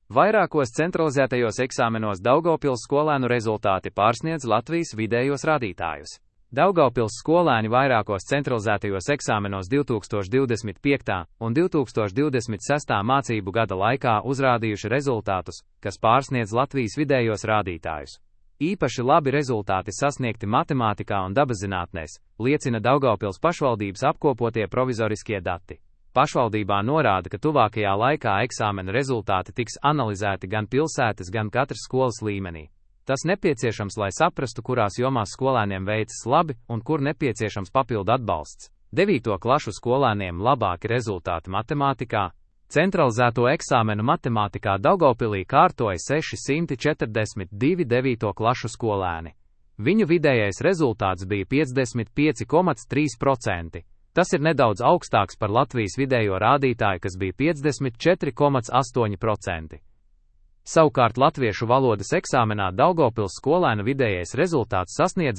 Vairākos centralizētajos eksāmenos Daugavpils skolēnu rezultāti pārsniedz Latvijas vidējos rādītājus. Daugavpils skolēni vairākos centralizētajos eksāmenos 2025. un 2026. mācību gada laikā uzrādījuši rezultātus, kas pārsniedz Latvijas vidējos rādītājus. Īpaši labi rezultāti sasniegti matemātikā un dabaszinātnēs, liecina Daugavpils pašvaldības apkopotie provizoriskie dati. Pašvaldībā norāda, ka tuvākajā laikā eksāmena rezultāti tiks analizēti gan pilsētas, gan katras skolas līmenī. Tas nepieciešams, lai saprastu, kurās jomās skolēniem veicas labi un kur nepieciešams papildu atbalsts. 9. klašu skolēniem labāki rezultāti matemātikā. Centralizēto eksāmenu matemātikā Daugavpilī kārtoja 642 9. klašu skolēni. Viņu vidējais rezultāts bija 55,3%. Tas ir nedaudz augstāks par Latvijas vidējo rādītāju, kas bija 54,8%. Savukārt latviešu valodas eksāmenā Daugavpils skolēnu vidējais rezultāts sasniedza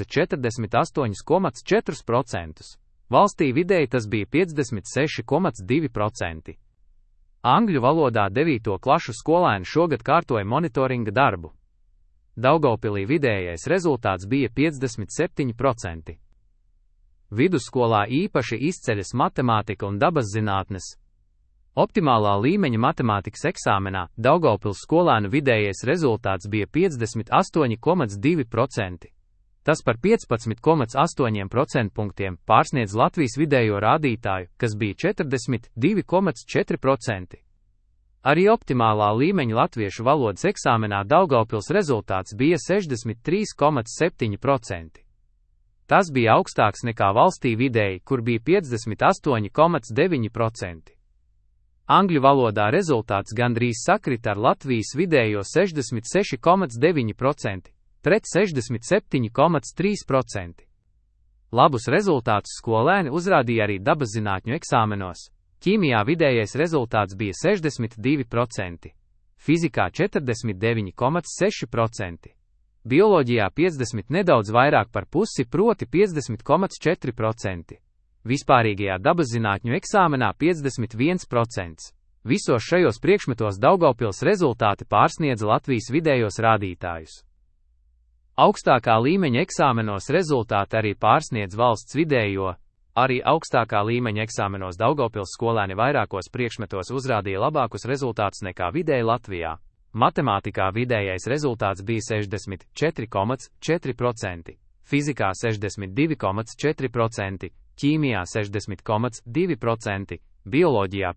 48,4%. Valstī vidēji tas bija 56,2%. Angļu valodā 9. klašu skolēni šogad kārtoja monitoringa darbu. Daugavpilī vidējais rezultāts bija 57%. Vidusskolā īpaši izceļas matemātika un dabaszinātnes. Optimālā līmeņa matemātikas eksāmenā Daugavpils skolēnu vidējais rezultāts bija 58,2%. Tas par 15,8% punktiem pārsniedz Latvijas vidējo rādītāju, kas bija 42,4%. Arī optimālā līmeņa latviešu valodas eksāmenā Daugavpils rezultāts bija 63,7%. Tas bija augstāks nekā valstī vidēji, kur bija 58,9%. Angļu valodā rezultāts gandrīz sakrita ar Latvijas vidējo 66,9%, pret 67,3%. Labus rezultātus skolēni uzrādīja arī dabaszinātņu eksāmenos. Ķīmijā vidējais rezultāts bija 62%, fizikā 49,6%. Bioloģijā 50 nedaudz vairāk par pusi, proti 50,4%. Vispārīgajā dabaszinātņu eksāmenā 51%. Visos šajos priekšmetos Daugavpils rezultāti pārsniedza Latvijas vidējos rādītājus. Augstākā līmeņa eksāmenos rezultāti arī pārsniedz valsts vidējo. Arī augstākā līmeņa eksāmenos Daugavpils skolēni vairākos priekšmetos uzrādīja labākus rezultātus nekā vidēji Latvijā. Matemātikā vidējais rezultāts bija 64,4%, fizikā 62,4%, ķīmijā 60,2%, bioloģijā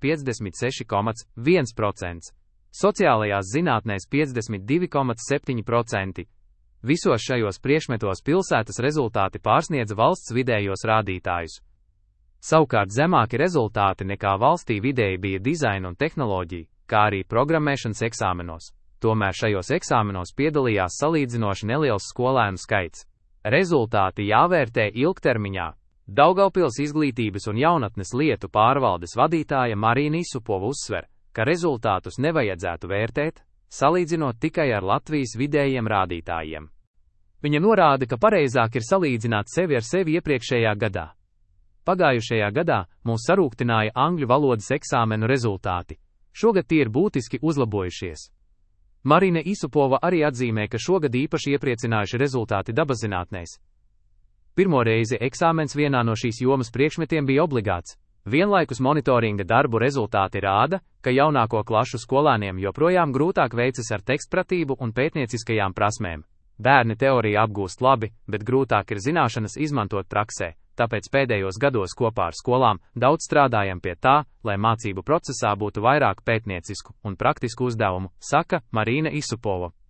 56,1%, sociālajās zinātnēs 52,7%. Visos šajos priekšmetos pilsētas rezultāti pārsniedza valsts vidējos rādītājus. Savukārt zemāki rezultāti nekā valstī vidēji bija dizaina un tehnoloģija, kā arī programmēšanas eksāmenos. Tomēr šajos eksāmenos piedalījās salīdzinoši neliels skolēnu skaits. Rezultāti jāvērtē ilgtermiņā. Daugavpils izglītības un jaunatnes lietu pārvaldes vadītāja Marīna Isupova uzsver, ka rezultātus nevajadzētu vērtēt, salīdzinot tikai ar Latvijas vidējiem rādītājiem. Viņa norāda, ka pareizāk ir salīdzināt sevi ar sevi iepriekšējā gadā. Pagājušajā gadā mūs sarūktināja angļu valodas eksāmenu rezultāti. Šogad tie ir būtiski uzlabojušies. Marīna Isupova arī atzīmē, ka šogad īpaši iepriecinājuši rezultāti dabaszinātnēs. Pirmo reizi eksāmens vienā no šīs jomas priekšmetiem bija obligāts. Vienlaikus monitoringa darbu rezultāti rāda, ka jaunāko klašu skolēniem joprojām grūtāk veicas ar tekstpratību un pētnieciskajām prasmēm. Bērni teoriju apgūst labi, bet grūtāk ir zināšanas izmantot praksē, tāpēc pēdējos gados kopā ar skolām daudz strādājam pie tā, lai mācību procesā būtu vairāk pētniecisku un praktisku uzdevumu, saka Marīna Isupova.